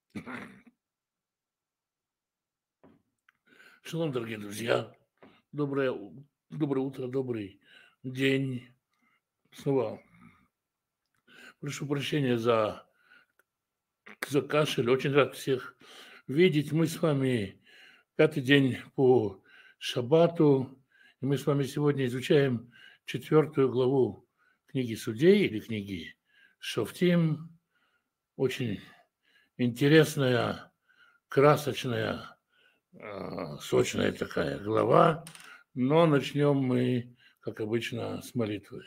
Шалом, дорогие друзья. Доброе утро, добрый день. Снова прошу прощения за кашель. Очень рад всех видеть. Мы с вами пятый день по Шаббату. И мы с вами сегодня изучаем 4 главу книги Судей или книги Шофтим. Очень интересная, красочная, сочная такая глава. Но начнем мы, как обычно, с молитвы.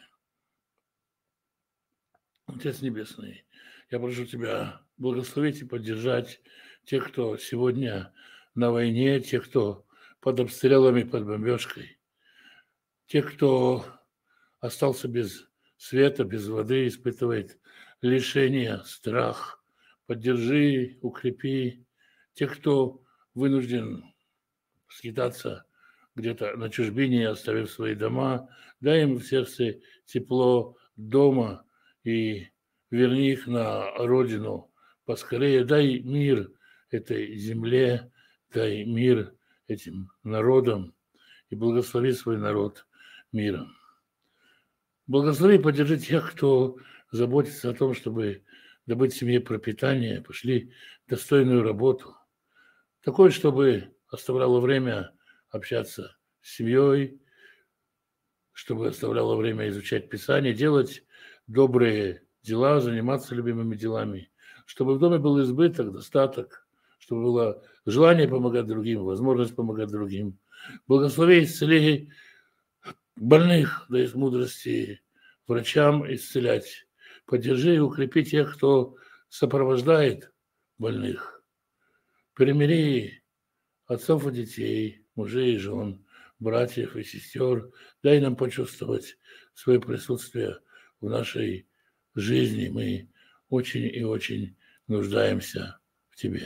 Отец Небесный, я прошу Тебя благословить и поддержать тех, кто сегодня на войне, тех, кто под обстрелами, под бомбежкой, тех, кто остался без света, без воды, испытывает лишение, страх. Поддержи, укрепи тех, кто вынужден скитаться где-то на чужбине, оставив свои дома. Дай им в сердце тепло дома и верни их на родину поскорее. Дай мир этой земле, дай мир этим народам и благослови свой народ миром. Благослови и поддержи тех, кто заботится о том, чтобы добыть семье пропитание, пошли достойную работу. Такое, чтобы оставляло время общаться с семьей, чтобы оставляло время изучать Писание, делать добрые дела, заниматься любимыми делами, чтобы в доме был избыток, достаток, чтобы было желание помогать другим, возможность помогать другим. Благослови, исцели больных, дай мудрости врачам исцелять. Поддержи и укрепи тех, кто сопровождает больных. Примири отцов и детей, мужей и жен, братьев и сестер. Дай нам почувствовать свое присутствие в нашей жизни. Мы очень и очень нуждаемся в Тебе.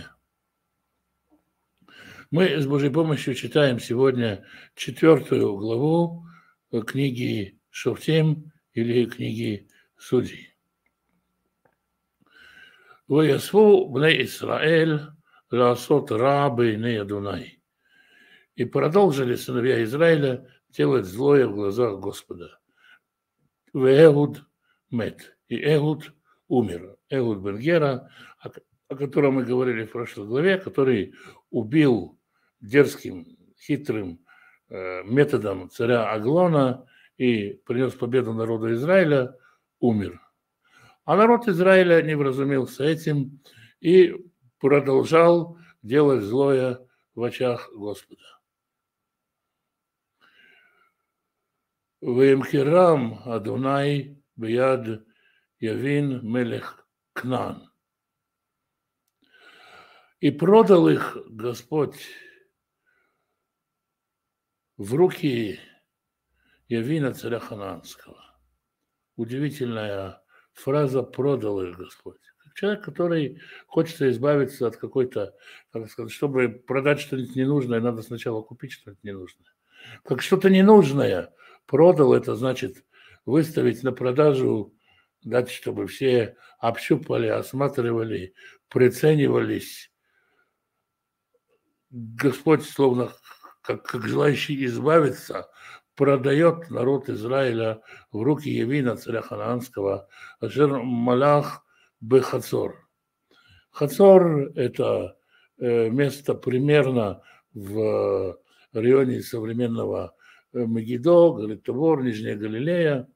Мы с Божьей помощью читаем сегодня 4 главу книги Шофтим или книги Судей. «Воясву бней Исраэль лаасот ра бейней Адунай». И продолжили сыновья Израиля делать злое в глазах Господа. Веэгуд мет. И Эгуд умер. Эгуд бен Гера, о котором мы говорили в прошлой главе, который убил дерзким, хитрым методом царя Аглона и принес победу народу Израиля, умер. А народ Израиля не вразумился этим и продолжал делать злое в очах Господа. Веемхирам Адунай бияд Явин мелех Кнан. И продал их Господь в руки Явина, царя Ханаанского. Удивительная фраза «продал их Господь». Человек, который хочется избавиться от какой-то, так сказать, чтобы продать что-нибудь ненужное, надо сначала купить что-нибудь ненужное. Как что-то ненужное продал, это значит выставить на продажу, дать, чтобы все общупали, осматривали, приценивались. Господь, словно как желающий избавиться, продает народ Израиля в руки Явина, царя Ханаанского, Ашер Малах Бехацор. Хацор – это место примерно в районе современного Мегидо, Галит-Тавор, Нижняя Галилея.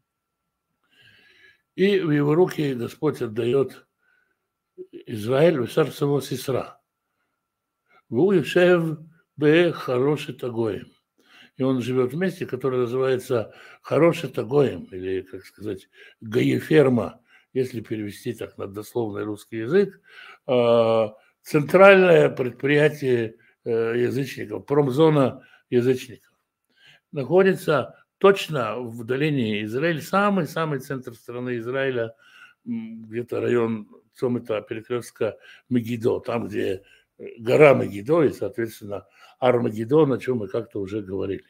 И в его руки Господь отдает Израиль, Висар Саво Сисра. Вуишев Бе Хороший Тагоем. И он живет в месте, которое называется Хороший Тагоем, или, как сказать, Гаеферма, если перевести так на дословный русский язык. Центральное предприятие язычников, промзона язычников. Находится точно в долине Израиля, самый-самый центр страны Израиля, где-то район Цомета, перекрестка Мегидо, там, где гора Мегидо и, соответственно, Армагеддон, о чем мы как-то уже говорили.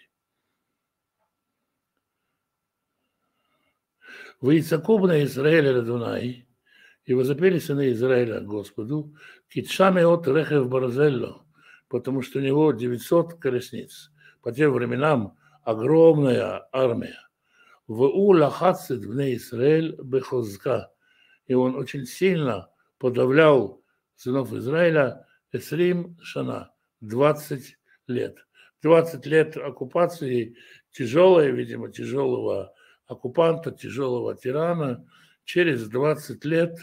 Вейцакуб на Израиле Радунай, И возопили сыны Израиля Господу, китшами от рехев барзелло, потому что у него 900 колесниц. По тем временам огромная армия. Ву лахацит вне Израиль бехозка. И он очень сильно подавлял сынов Израиля Эсрим Шана, 20 лет. 20 лет оккупации тяжелой, видимо, тяжелого оккупанта, тяжелого тирана. Через 20 лет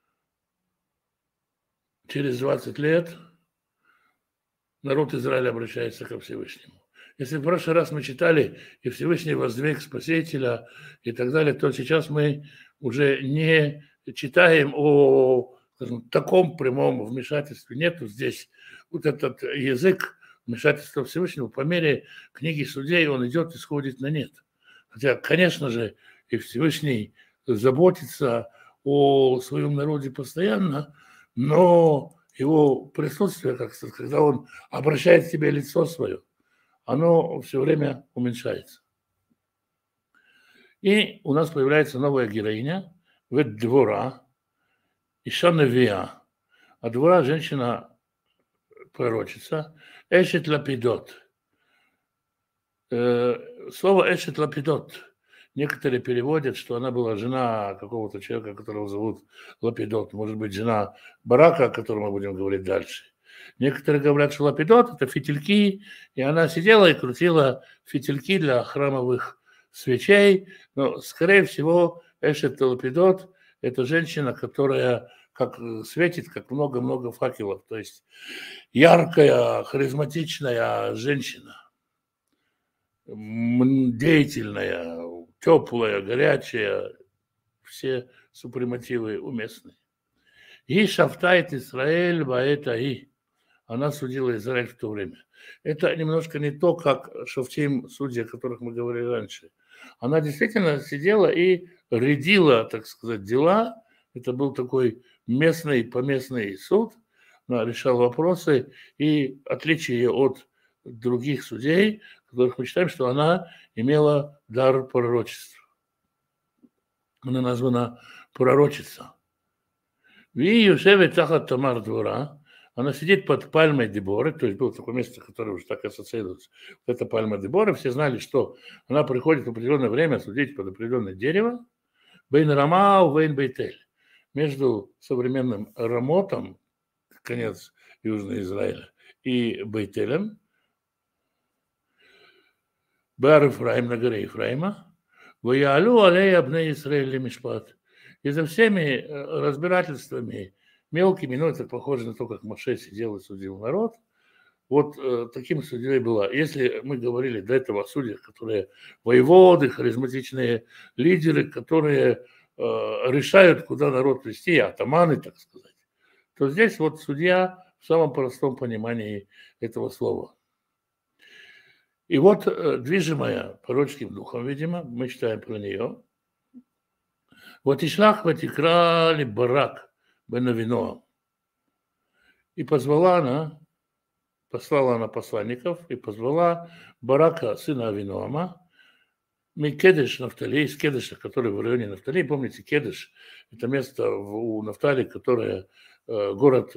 народ Израиля обращается ко Всевышнему. Если в прошлый раз мы читали, и Всевышний воздвиг Спасителя и так далее, то сейчас мы уже не читаем о, скажем, таком прямом вмешательстве. Нету здесь вот этот язык вмешательства Всевышнего. По мере книги Судей он идет и сходит на нет. Хотя, конечно же, и Всевышний заботится о своем народе постоянно, но его присутствие, как сказать, когда он обращает к себе лицо свое, оно все время уменьшается. И у нас появляется новая героиня, Двора, Иша Невия. А Двора – женщина-пророчица, Эшет Лапидот. Слово Эшет Лапидот некоторые переводят, что она была жена какого-то человека, которого зовут Лапидот. Может быть, жена Барака, о котором мы будем говорить дальше. Некоторые говорят, что Лапидот – это фитильки, и она сидела и крутила фитильки для храмовых свечей. Но, скорее всего, Эшет Лапидот – это женщина, которая как светит, как много-много факелов. То есть яркая, харизматичная женщина, деятельная, теплая, горячая, все супремативы уместны. И шафтает Израиль баэтаи. Она судила Израиль в то время. Это немножко не то, как шафтим судьи, о которых мы говорили раньше. Она действительно сидела и рядила, так сказать, дела. Это был такой поместный суд. Она решала вопросы. И отличие от других судей, которых мы считаем, что она имела дар пророчества. Она названа пророчица. Ви Юшевет Тахат Тамар Двора. Она сидит под пальмой Деборы, то есть было такое место, которое уже так ассоциируется. Вот это пальма Деборы. Все знали, что она приходит в определенное время судить под определенное дерево. Бейн Рамау, Бейн Бейтель. Между современным Рамотом, конец Южного Израиля, и Бейтелем. Бар Ефраим, на горе Ефраима. Ваялу алей абне Исраэль мишпат. И за всеми разбирательствами мелкими, но это похоже на то, как Моше сидел и судил народ. Вот таким судьей была. Если мы говорили до этого о судьях, которые воеводы, харизматичные лидеры, которые решают, куда народ вести, атаманы, так сказать, то здесь вот судья в самом простом понимании этого слова. И вот, движимая пророческим духом, видимо, мы читаем про нее. Вот Ишлах ватикрали Барак бен Авиноам. И послала она посланников, и позвала Барака, сына Авиноама, Кедеш Нафтали, из Кедеша, который в районе Нафтали. Помните, Кедеш – это место у Нафтали, которое город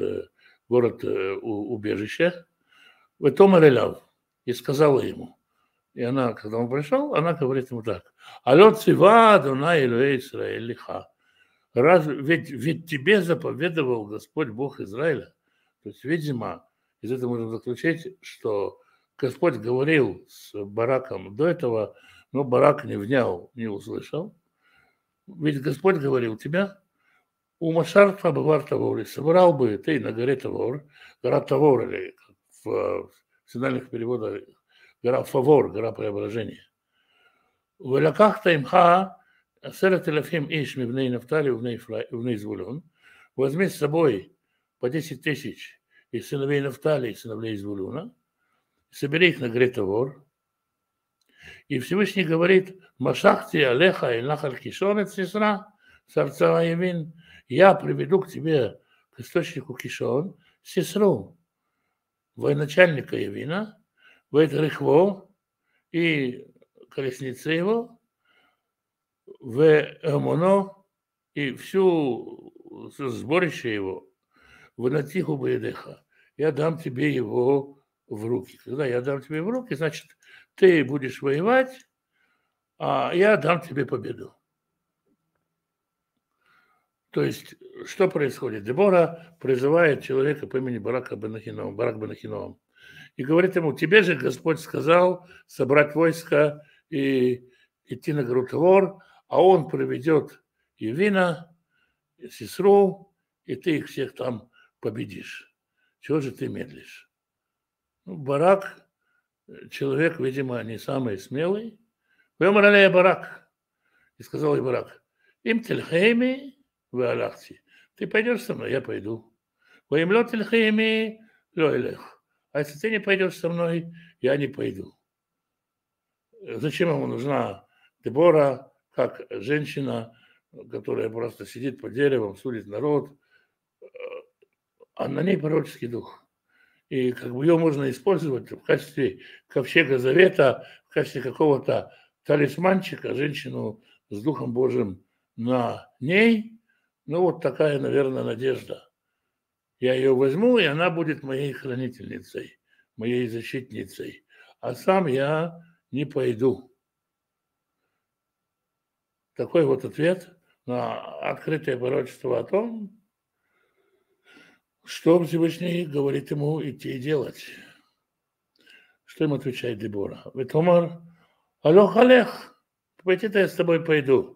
убежище. В Томар Эляв. И сказала ему. И она, когда он пришел, она говорит ему так. Алот цива Адонай Элоэй Исраэль лиха. Ведь тебе заповедовал Господь Бог Израиля. То есть, видимо, из этого можно заключить, что Господь говорил с Бараком до этого, но Барак не внял, не услышал. Ведь Господь говорил тебя, у Машарфа Бавар Тавор, собрал бы ты на горе Тавор, гора Тавор, или в синальных переводах гора Фавор, гора Преображения. В Элакахта имха 10,000 иш мивней Нафтали, вней Звулун. Возьми с собой по 10 тысяч из сыновей Нафтали и сыновей Звулуна, собери их на горе Тавор. И Всевышний говорит, Машахти Алеха и Нахаль Кишон Сесра, Сарца Явин, я приведу к тебе, к источнику Кишон, Сесру, военачальника Явина, Вейтрихво и колесницы его, в Эмоно и всю сборище его, вынатиху баедеха, я дам тебе его в руки. Когда я дам тебе в руки, значит, ты будешь воевать, а я дам тебе победу. То есть, что происходит? Дебора призывает человека по имени Барак бен Ахинеам, и говорит ему: тебе же Господь сказал собрать войско и идти на гору Тавор, а он приведет Евина, Сисру, и ты их всех там победишь. Чего же ты медлишь? Ну, Барак, человек, видимо, не самый смелый. Вымрали Барак. И сказал ей Барак: им тельхейми вы алахти. Ты пойдешь со мной, я пойду. Воимло тельхейми лойлех. А если ты не пойдешь со мной, я не пойду. Зачем ему нужна Дебора, как женщина, которая просто сидит под деревом, судит народ, а на ней пророческий дух. И как бы ее можно использовать в качестве ковчега завета, в качестве какого-то талисманчика, женщину с Духом Божьим на ней. Ну вот такая, наверное, надежда. Я ее возьму, и она будет моей хранительницей, моей защитницей. А сам я не пойду. Такой вот ответ на открытое пророчество о том, что Всевышний говорит ему идти и делать. Что им отвечает Дебора? Ветомар, алох алех, пойти-то я с тобой пойду.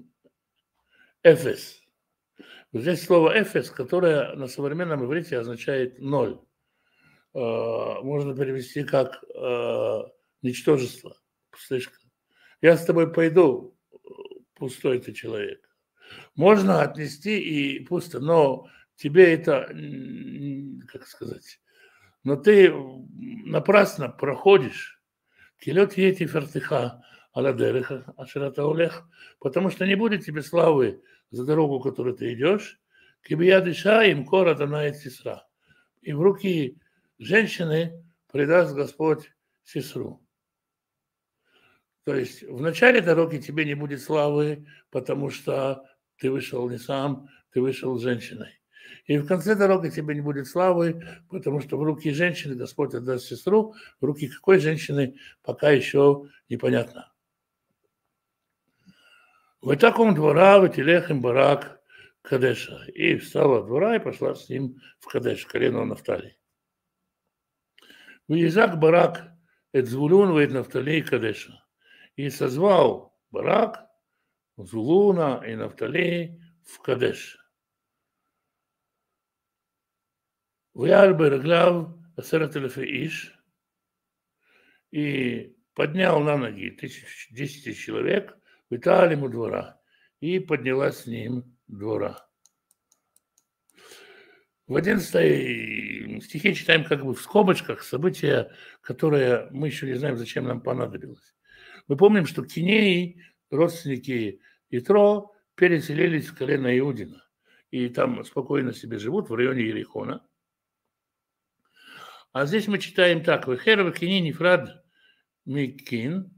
Эфес. Здесь слово эфес, которое на современном иврите означает ноль. Можно перевести как ничтожество, пустышка. Я с тобой пойду, пустой ты человек. Можно отнести и пусто, но тебе это, как сказать, но ты напрасно проходишь. Килет ети фертиха аладереха аширата улех, потому что не будет тебе славы за дорогу, которую ты идешь. Кибия дыша им кора дана сестра. И в руки женщины предаст Господь сестру. То есть в начале дороги тебе не будет славы, потому что ты вышел не сам, ты вышел с женщиной. И в конце дороги тебе не будет славы, потому что в руки женщины Господь отдаст сестру, в руки какой женщины пока еще непонятно. В таком двора вытелех им Барак Кадеша. И встала от двора и пошла с ним в Кадеш, колено Нафтали. Выезжак Барак Эдзвулун вейт Нафтали и Кадеша. И созвал Барак Зулуна и Нафтали в Кадеш. Вял Береглав 10,000 иш и поднял на ноги 10 тысяч человек, витали ему двора, и поднялась с ним двора. В 11 стихе читаем как бы в скобочках события, которые мы еще не знаем, зачем нам понадобилось. Мы помним, что Кинеи, родственники Итро, переселились в колено Иудина. И там спокойно себе живут в районе Иерихона. А здесь мы читаем так. Вехер векини нифрад микин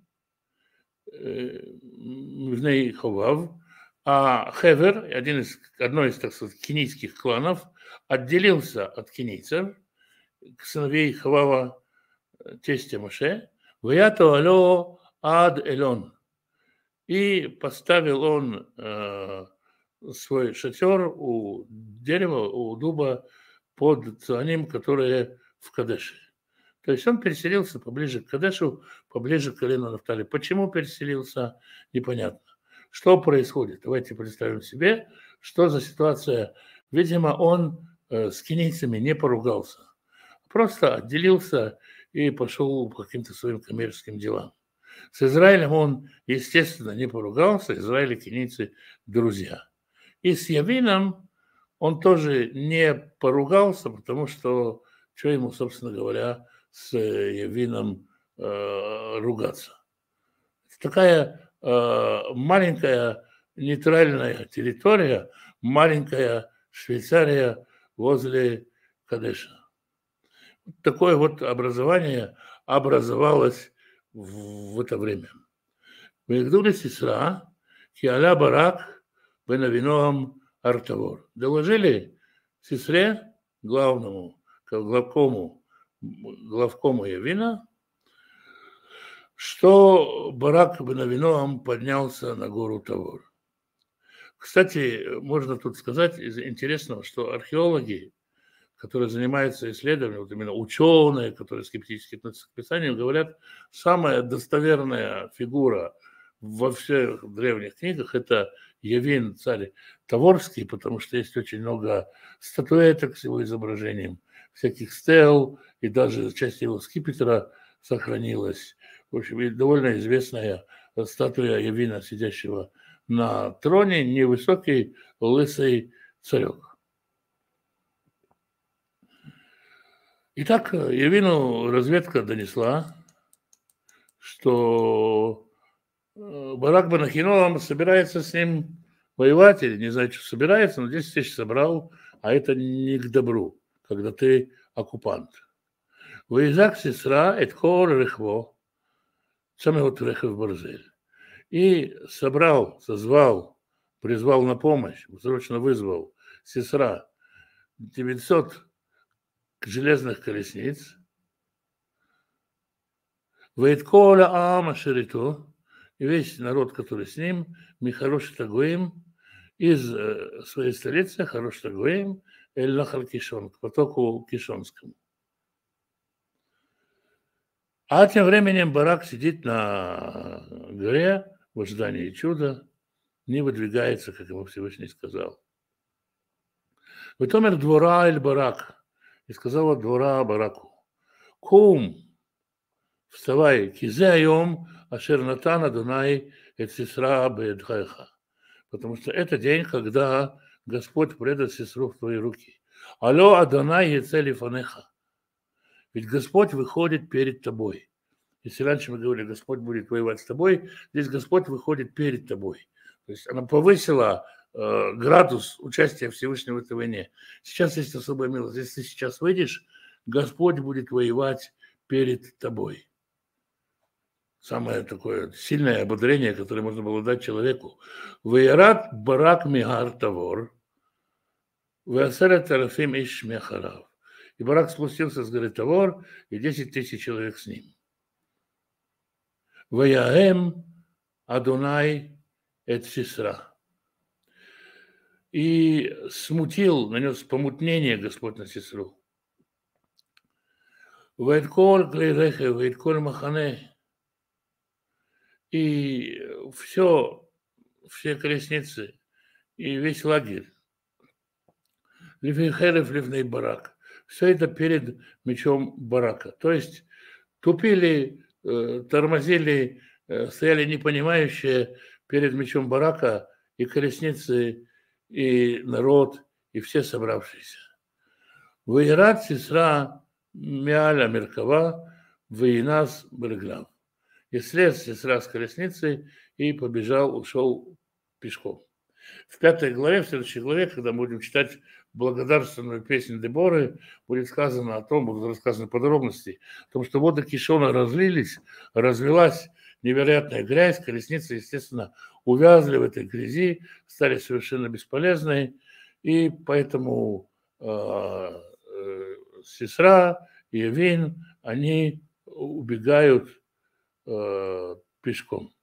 мивней ховав. А Хевер, одно из, так сказать, кинийских кланов, отделился от кинийцев, сыновей Хавава, тестя Моше, вято алё ад элон. И поставил он свой шатер у дерева, у дуба под Цуаним, которые в Кадеше. То есть он переселился поближе к Кадешу, поближе к колену Нафтали. Почему переселился, непонятно. Что происходит? Давайте представим себе, что за ситуация. Видимо, он с кинейцами не поругался. Просто отделился и пошел по каким-то своим коммерческим делам. С Израилем он, естественно, не поругался. Израиль и кинейцы – друзья. И с Явином он тоже не поругался, потому что ему, собственно говоря, с Явином ругаться. Такая маленькая нейтральная территория, маленькая Швейцария возле Кадеша. Такое вот образование образовалось в это время. Вегдули Сисра, Киаля Барак, бен Авиноам Артавор. Доложили сестре, главкому Явина, что Барак бен Авиноам поднялся на гору Тавор. Кстати, можно тут сказать из интересного, что археологи, которые занимаются исследованием, вот именно ученые, которые скептически относятся к Писанию, говорят, самая достоверная фигура во всех древних книгах – это Явин, царь Таворский, потому что есть очень много статуэток с его изображением, всяких стел, и даже часть его скипетра сохранилась. В общем, и довольно известная статуя Явина, сидящего на троне, невысокий, лысый царек. Итак, Явину разведка донесла, что Барак бен Ахиноам собирается с ним воевать, или не знаю, что собирается, но 10 тысяч собрал, а это не к добру, когда ты оккупант. Выезжак сестра, эткор рехво, самый рехев барзель. И созвал, призвал на помощь, срочно вызвал сестра 900 железных колесниц, Вейтколя Аама Шерито, и весь народ, который с ним, Михарош Тагоим, из своей столицы, Харош Тагоим, Эль-Нахал Кишон, к потоку Кишонскому. А тем временем Барак сидит на горе в ожидании чуда, не выдвигается, как ему Всевышний сказал. Витомер двора Эль-Барак, и сказала двора Бараку, Кум, вставай, кизе айом, ашер натан Адонай эт сестра беэдхайха. Потому что это день, когда Господь предаст сестру в твои руки. Алло, Адонай ецели фанеха. Ведь Господь выходит перед тобой. Если раньше мы говорили, Господь будет воевать с тобой, здесь Господь выходит перед тобой. То есть она повысила градус участия Всевышнего в этой войне. Сейчас есть особая милость. Если ты сейчас выйдешь, Господь будет воевать перед тобой. Самое такое сильное ободрение, которое можно было дать человеку. Ваярат барак мигар тавор, ваасерет арафим иш мехарав. И Барак спустился с горы Тавор, и 10 тысяч человек с ним. Ваяэм Адонай эт сестра. И смутил, нанес помутнение Господь на сестру. Вайтколь клейрехе, вайтколь махане. И все колесницы, и весь лагерь. Лифейхерев, ливней Барак. Все это перед мечом Барака. То есть тупили, тормозили, стояли непонимающие перед мечом Барака и колесницы, и народ, и все собравшиеся. Ваират сестра Миаля Меркава, Ваинас Берглав. И слез сестра с колесницы и побежал, ушел пешком. В 5 главе, в следующей главе, когда мы будем читать благодарственную песню Деборы, будет сказано о том, будут рассказаны подробности, о том, что воды Кишона разлились, развелась невероятная грязь, колесницы, естественно, увязли в этой грязи, стали совершенно бесполезной, и поэтому сестра и Явин, они убегают пешком.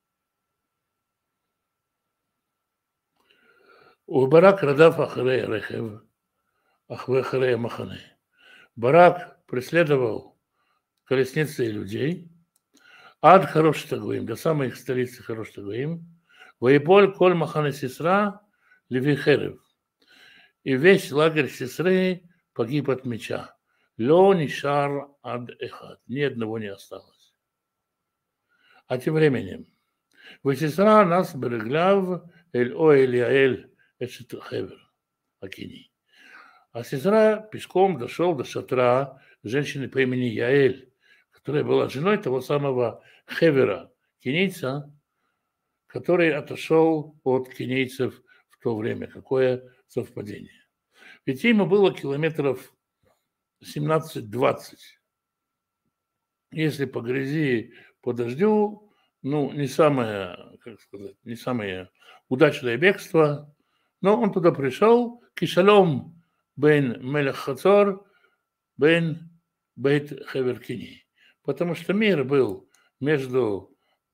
Барак радав ахрей рехев, ахвехрей махане. Барак преследовал колесницы и людей, ад хорош тагуим, до самой их столицы хорош тагуим, воеполь коль махане сестра левихерев. И весь лагерь сестры погиб от меча. Ло нишар ад эхад, ни одного не осталось. А тем временем, вы сестра нас берегляв эль оэль яэль эшет хевер акини. А сестра пешком дошел до шатра женщины по имени Яэль, которая была женой того самого Хевера, кинейца, который отошел от кинейцев в то время. Какое совпадение. Ведь ему было километров 17-20. Если по грязи, по дождю, не самое, как сказать, не самое удачное бегство, Но он туда пришел, кишалом бен мелех Хацор, бен бейт Хеверкини. Потому что мир был между,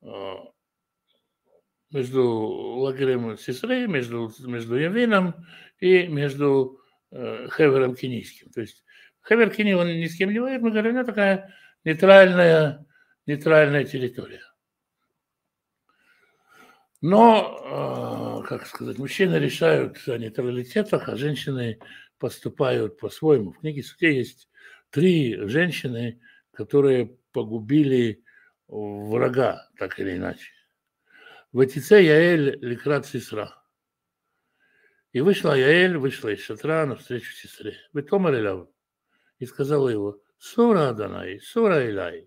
между лагерем Сесры, между Явином и между Хевером Кинийским. То есть Хевер Кини, он ни с кем не воюет, мы говорим, это такая нейтральная территория. Но, как сказать, мужчины решают о нейтралитетах, а женщины поступают по-своему. В книге Судей есть 3 женщины, которые погубили врага, так или иначе. Ватице Яэль ликрат Сисра. И вышла из шатра навстречу сестре. Ветомар Эляв. И сказала его, Сура Адонай, Сура Элай.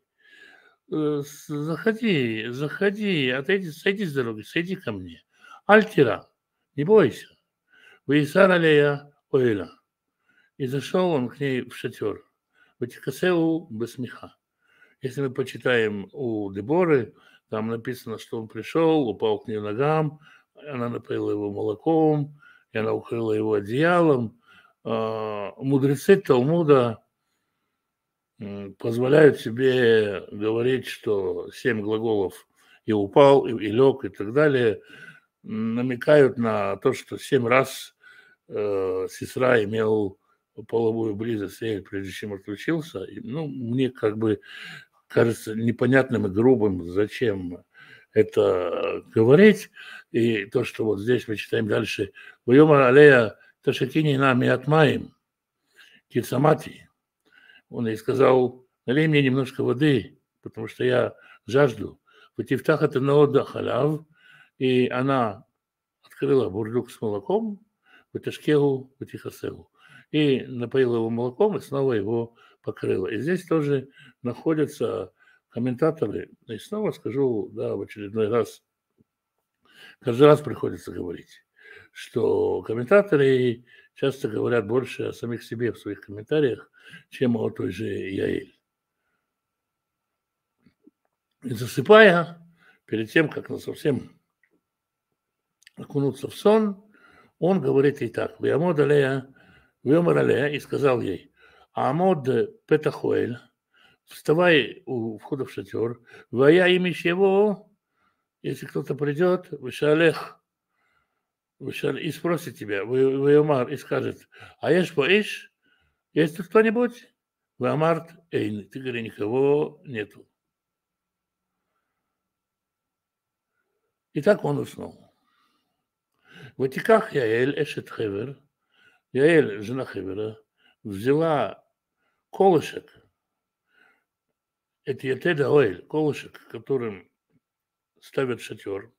Заходи, сойди с дороги, сойди ко мне. Альтира, не бойся. Вейсар алея ойла. И зашел он к ней в шатер. Ватикасеу басмеха. Если мы почитаем у Деборы, там написано, что он пришел, упал к ней ногам, она напоила его молоком, и она укрыла его одеялом. Мудрецы Талмуда позволяют себе говорить, что 7 глаголов и упал, и лег, и так далее, намекают на то, что 7 раз Сисра имел половую близость, прежде чем отключился. Мне как бы кажется непонятным и грубым, зачем это говорить. И то, что вот здесь мы читаем дальше. «Вайомар алея ташакини нами отмаем, кицамати». Он ей сказал, налей мне немножко воды, потому что я жажду. Ватифтах это наода халяв. И она открыла бурдюк с молоком, ваташкегу, ватихасегу. И напоила его молоком и снова его покрыла. И здесь тоже находятся комментаторы. И снова скажу, да, в очередной раз, каждый раз приходится говорить, что комментаторы часто говорят больше о самих себе в своих комментариях, чем о той же Яэль. И засыпая, перед тем, как совсем окунуться в сон, он говорит ей так, «Виамод алея, виомар алея», и сказал ей, «Амод петахуэль», вставай у входа в шатер, «Вая имиш его», если кто-то придет, «Вишалех», и спросит тебя, «Виомар», и скажет, «А ешь по иш», есть тут кто-нибудь? «Виомарт эйн», ты говори, никого нету. И так он уснул. Ватиках Яэль эшет Хевер, Яэль, жена Хевера, взяла колышек, это Ятеда Оэль, колышек, которым ставят шатер.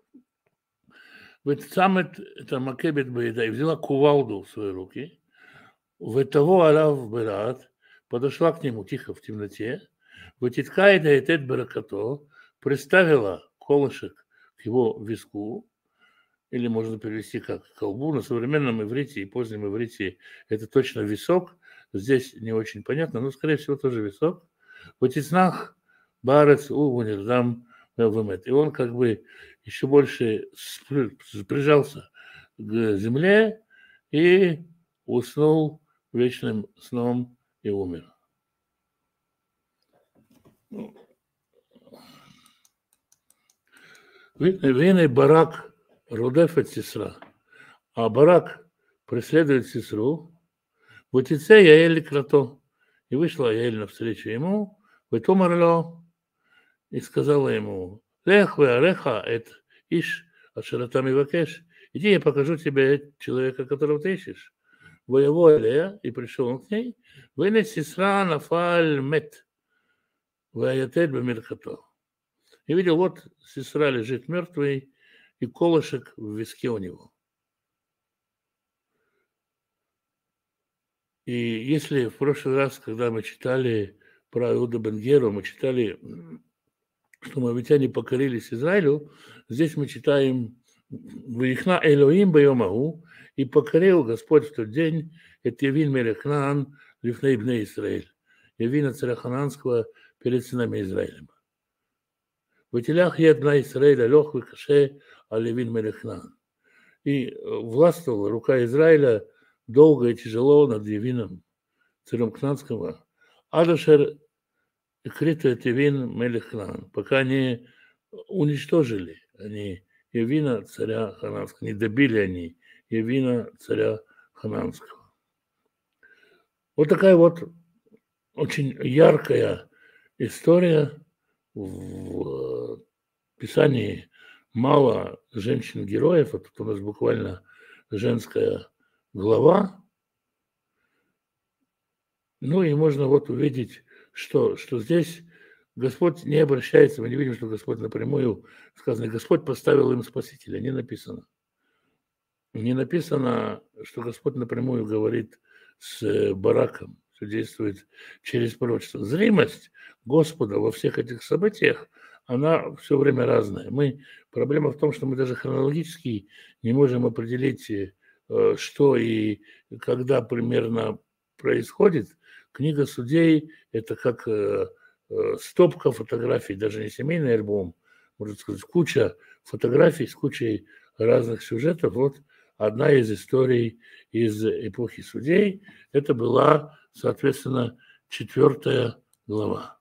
Это Макебет Баеда, и взяла кувалду в свои руки. В того Алав Берат, подошла к нему тихо в темноте. Ватиткаида Ятед Баракато, приставила колышек к его виску, или можно перевести как колбу. На современном иврите и позднем иврите это точно висок. Здесь не очень понятно, но, скорее всего, тоже висок. В Ватиснах барец увунирдам вемет. И он как бы еще больше прижался к земле и уснул вечным сном и умер. Вейный барак Рудефет Сисра, а Барак преследует Сисру, Ватице Яэль крато, и вышла Яэль навстречу ему, Ветомарло, и сказала ему, Лех ве ареха эт иш ашератами вакеш, иди, я покажу тебе человека, которого ты ищешь. Воево Элея, и пришел он к ней, Вейне Сисра нафаль мет, веаятет бемиркато. И видел, вот Сисра лежит мертвый, и колышек в виске у него. И если в прошлый раз, когда мы читали про Иуда бен Геру, мы читали, что моавитяне покорились Израилю, здесь мы читаем «Вихна Элоим байомаху», и покорил Господь в тот день это Явин мелех Кнаан лифней бней Израиль, Явина царя Хананского перед сынами Израиля. «Ватилях ед бна Израиля лех векаше алевин мелех Кнаан». И властвовала рука Израиля долго и тяжело над Явином, царем Кнанского, Адашер Крита Тевин Мелех Кнаан, пока не уничтожили они Явина, царя Хананского, не добили они Явина, царя Хананского. Вот такая вот очень яркая история. В Писании мало женщин-героев, а тут у нас буквально женская глава. Ну и можно вот увидеть, что здесь Господь не обращается, мы не видим, что Господь напрямую сказано, Господь поставил им Спасителя, не написано. Не написано, что Господь напрямую говорит с Бараком, что действует через пророчество. Зримость Господа во всех этих событиях, она все время разная. Проблема в том, что мы даже хронологически не можем определить, что и когда примерно происходит. Книга Судей – это как стопка фотографий, даже не семейный альбом, можно сказать, куча фотографий с кучей разных сюжетов. Вот одна из историй из эпохи Судей. Это была, соответственно, 4 глава.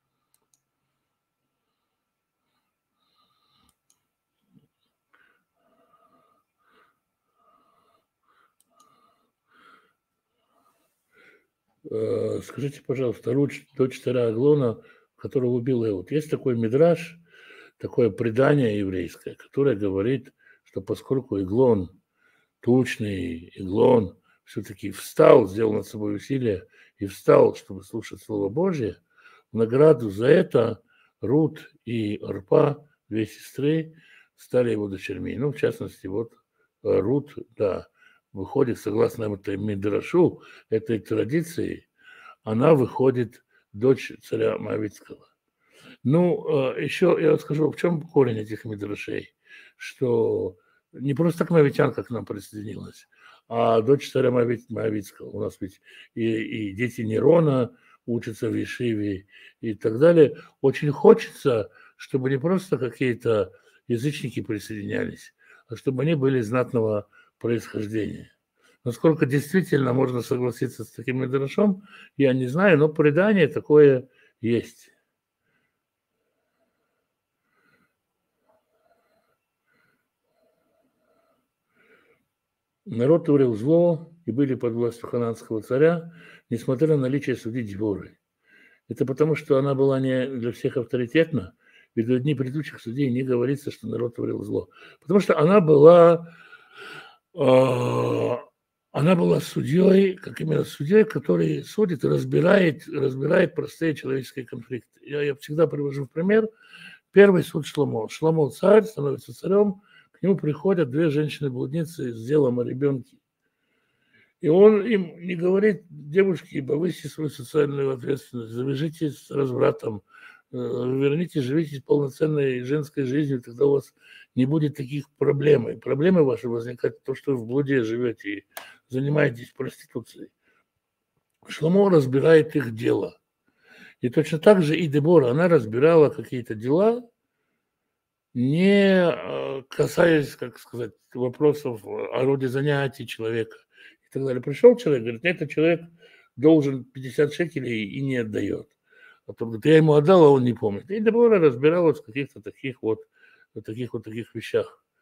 Скажите, пожалуйста, дочь царя Аглона, которого убил Эуд. Есть такой мидраш, такое предание еврейское, которое говорит, что поскольку Эглон, тучный Эглон, все-таки встал, сделал над собой усилие и встал, чтобы слушать Слово Божье, в награду за это Рут и Орпа, две сестры, стали его дочерьми. Ну, в частности, вот Рут, да, выходит, согласно этой мидрашу, этой традиции, она выходит дочь царя Моавитского. Ну, еще я скажу, в чем корень этих мидрашей, что не просто так моавитянка к нам присоединилась, а дочь царя Моавитского. У нас ведь и дети Нерона учатся в Ешиве и так далее. Очень хочется, чтобы не просто какие-то язычники присоединялись, а чтобы они были знатного происхождения. Насколько действительно можно согласиться с таким мидрашом, я не знаю, но предание такое есть. Народ творил зло и были под властью хананского царя, несмотря на наличие судьи Деборы. Это потому, что она была не для всех авторитетна, ведь в дни предыдущих судей не говорится, что народ творил зло. Потому что она была судьей, как именно судьей, который судит и разбирает простые человеческие конфликты. Я всегда привожу в пример первый суд Шломо. Шломо царь, становится царем, к нему приходят две женщины-блудницы с делом о ребенке. И он им не говорит: девушки, повысьте свою социальную ответственность, завяжите с развратом, верните, живите полноценной женской жизнью, тогда у вас не будет таких проблем. И проблемы ваши возникают то, что вы в блуде живете и занимаетесь проституцией. Шломо разбирает их дело. И точно так же и Дебора, она разбирала какие-то дела, не касаясь, как сказать, вопросов о роде занятий человека и так далее. Пришел человек, говорит: этот человек должен 50 шекелей и не отдает. А то говорит: я ему отдал, а он не помнит. И Дебора разбиралась в каких-то таких вещах.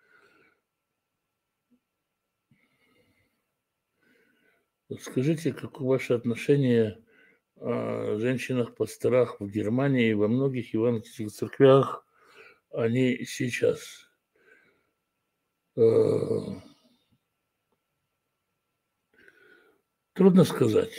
Скажите, как ваше отношение о женщинах-пасторах в Германии и во многих евангельских церквях? Они сейчас трудно сказать.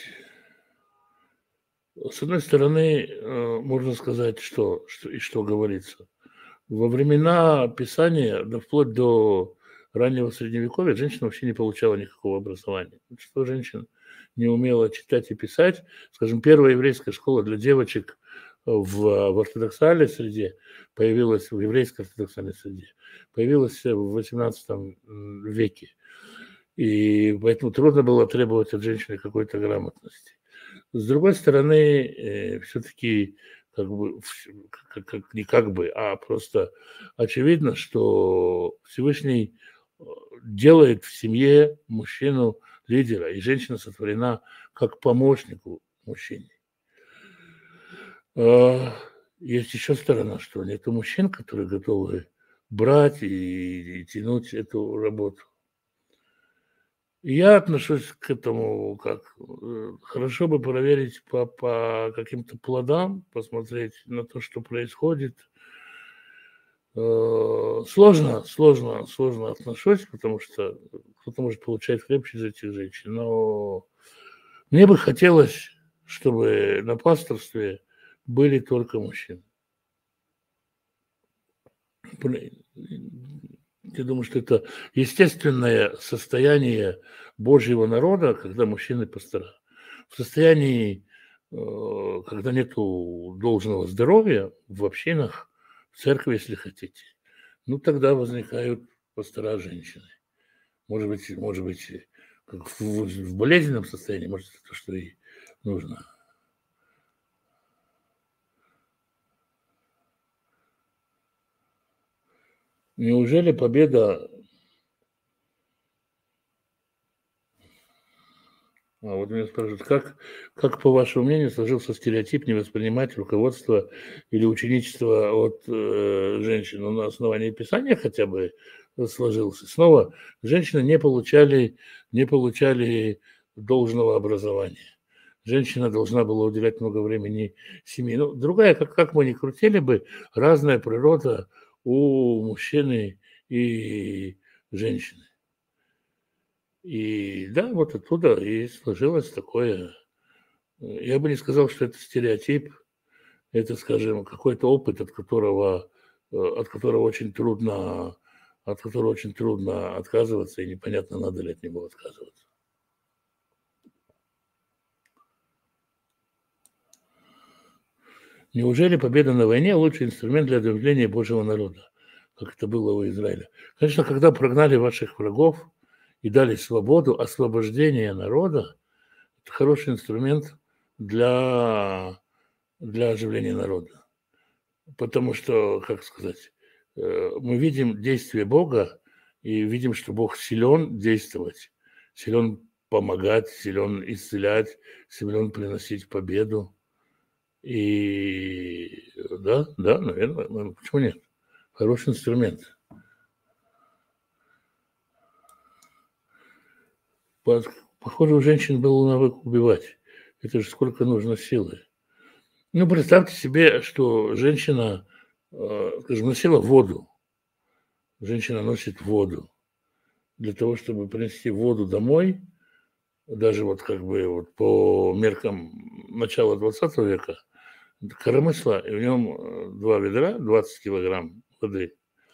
С одной стороны, можно сказать, что говорится. Во времена Писания, да вплоть до раннего Средневековья, женщина вообще не получала никакого образования. Большинство женщин не умела читать и писать. Скажем, первая еврейская школа для девочек в ортодоксальной среде появилась, в еврейской ортодоксальной среде, появилась в XVIII веке. И поэтому трудно было требовать от женщины какой-то грамотности. С другой стороны, все-таки просто очевидно, что Всевышний, делает в семье мужчину лидера, и женщина сотворена как помощнику мужчине. Есть еще сторона, что нету мужчин, которые готовы брать и тянуть эту работу. И я отношусь к этому как хорошо бы проверить по каким-то плодам, посмотреть на то, что происходит. Сложно отношусь, потому что кто-то может получать хлеб через этих женщин. Но мне бы хотелось, чтобы на пасторстве были только мужчины. Я думаю, что это естественное состояние Божьего народа, когда мужчины пастора. В состоянии, когда нет должного здоровья в общинах, в церкви, если хотите, ну тогда возникают пастора женщины. Может быть, как в болезненном состоянии, может, это то, что и нужно. Неужели победа... Вот меня спрашивают, как, по вашему мнению, сложился стереотип не воспринимать руководство или ученичество от женщин? Ну, на основании Писания хотя бы сложился. Снова, женщины не получали должного образования. Женщина должна была уделять много времени семье. Ну, другая, как мы ни крутили бы, разная природа у мужчины и женщины. И да, вот оттуда и сложилось такое. Я бы не сказал, что это стереотип, это, скажем, какой-то опыт, от которого очень трудно, от которого очень трудно отказываться, и непонятно, надо ли от него отказываться. Неужели победа на войне лучший инструмент для давления Божьего народа, как это было у Израиля? Конечно, когда прогнали ваших врагов и дали свободу, освобождение народа, это хороший инструмент для оживления народа. Потому что, как сказать, мы видим действие Бога и видим, что Бог силен действовать, силен помогать, силен исцелять, силен приносить победу. И да, наверное, почему нет? Хороший инструмент. Похоже, у женщин был навык убивать. Это же сколько нужно силы. Ну, представьте себе, что женщина, скажем, носила воду. Женщина носит воду. Для того, чтобы принести воду домой, даже вот как бы вот по меркам начала 20 века, коромысло, и в нем 2 ведра, 20 килограмм воды.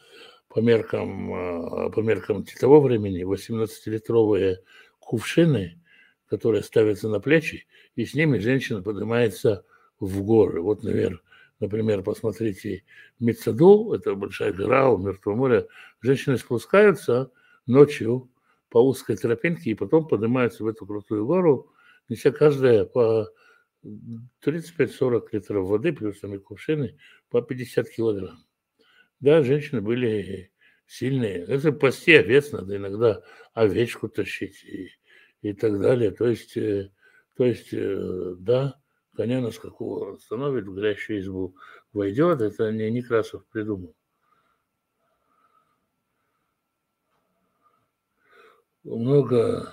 По меркам того времени 18-литровые кувшины, которые ставятся на плечи, и с ними женщина поднимается в горы. Вот, например, посмотрите Мицаду, это большая гора у Мертвого моря. Женщины спускаются ночью по узкой тропинке и потом поднимаются в эту крутую гору, неся каждая по 35-40 литров воды, плюс сами кувшины, по 50 килограмм. Да, женщины были сильные. Это пасти овец надо иногда, овечку тащить и так далее. Да, коня на скаку остановит, в горящую избу войдет. Это не Некрасов придумал. Много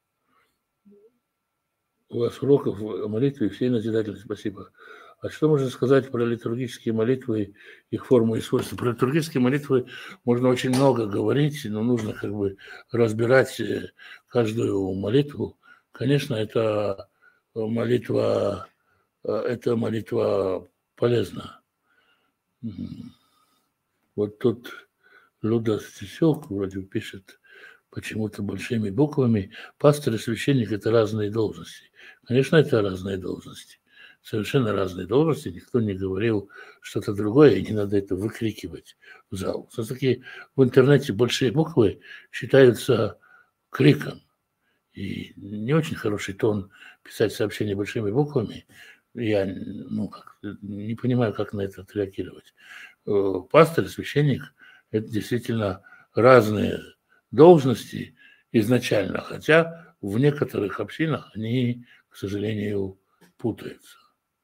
у вас уроков о молитве, все назидательны, спасибо. А что можно сказать про литургические молитвы, их форму и свойства? Про литургические молитвы можно очень много говорить, но нужно как бы разбирать каждую молитву. Конечно, молитва, эта молитва полезна. Вот тут Люда Стесёк вроде пишет почему-то большими буквами. Пастор и священник – это разные должности. Конечно, это разные должности. Совершенно разные должности. Никто не говорил что-то другое, и не надо это выкрикивать в зал. Все-таки в интернете большие буквы считаются криком. И не очень хороший тон писать сообщения большими буквами. Я не понимаю, как на это отреагировать. Пастор и священник – это действительно разные должности изначально, хотя в некоторых общинах они, к сожалению, путаются.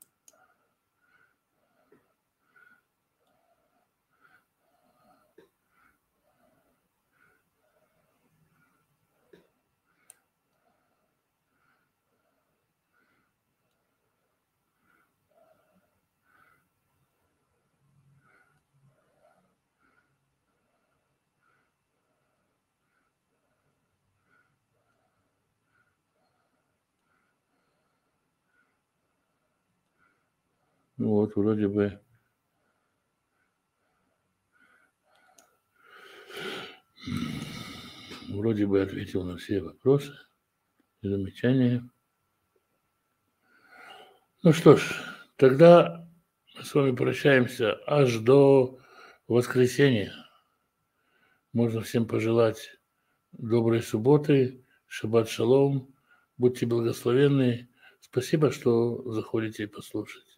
Ну вот, вроде бы ответил на все вопросы и замечания. Ну что ж, тогда мы с вами прощаемся аж до воскресенья. Можно всем пожелать доброй субботы, шаббат шалом, будьте благословенны. Спасибо, что заходите послушать.